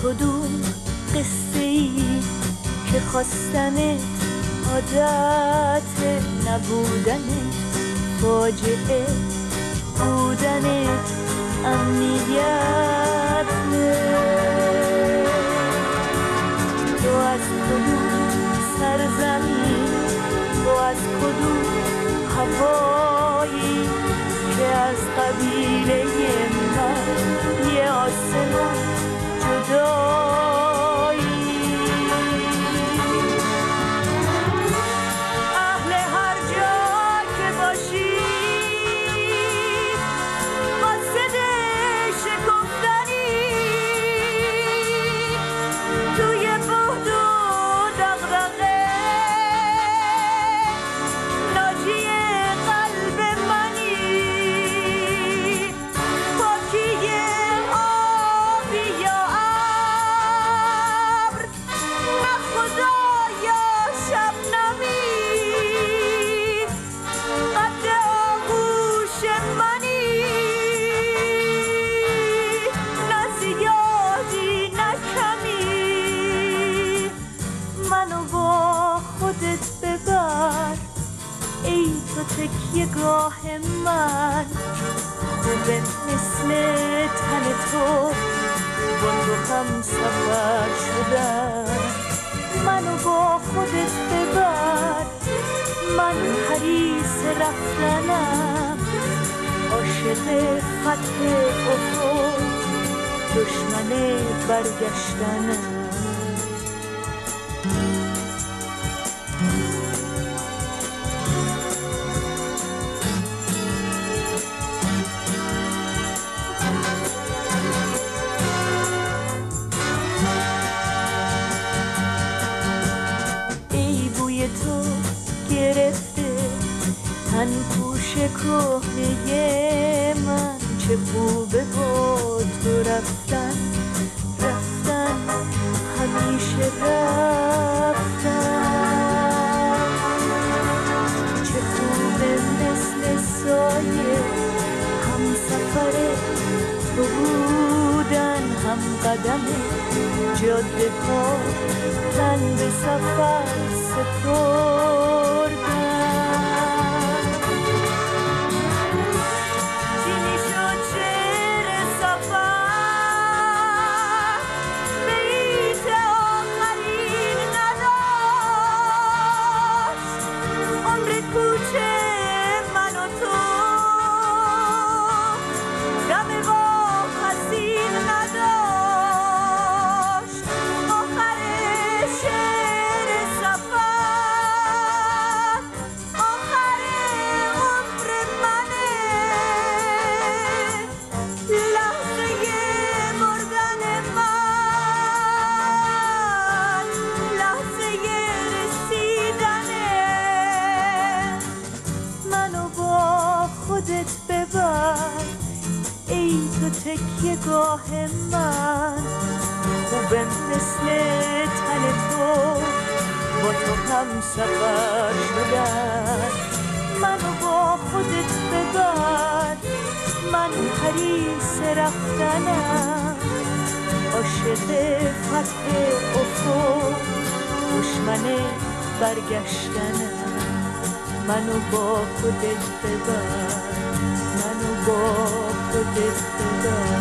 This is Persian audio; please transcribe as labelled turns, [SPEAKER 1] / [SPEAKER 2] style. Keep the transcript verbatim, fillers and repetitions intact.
[SPEAKER 1] کدوم قصه ای که خواستنت عادت نبودنت فاجعه بودنت امنیت نه. تو از کدوم سرزمین، تو از کدوم هوایی که از قبیله من یه آسمان جدایی. اهل هر جا که باشی قاصد شکفتنی توی بهد و دغدغه ناجی قلب منی. پاکی آبی یا ابر، نه خدا یا شبنمی، قد آغوش منی. نه زیادی نه کمی، منو با خودت ببر ای تو تکیه گاه من. خوبه مثل تن تو با تو هم سفر شدن. منو با خودت ببر، من حریص رفتنم، عاشق فتح افق، دشمن برگشتنم. تو گرفته تن پوش کهنه من، چه خوبه با تو رفتن رفتن همیشه رفتن. چه خوبه مثل سایه هم سفر تو بودن، هم قدم جاده ها تن به سفر سپردن. چینی شد شعر سفر بیت آخرین نداشت. عمر کوچه من و تو دم واپسین نداشت. خودت ببر ای تو تکیه گاه من. خوبه مثل تن تو با تو هم سفر شدن. منو با خودت ببر، من حریص رفتنم، عاشق فتح افق، دشمن برگشتنم. منو با خودت ببر، منو با خودت ببر.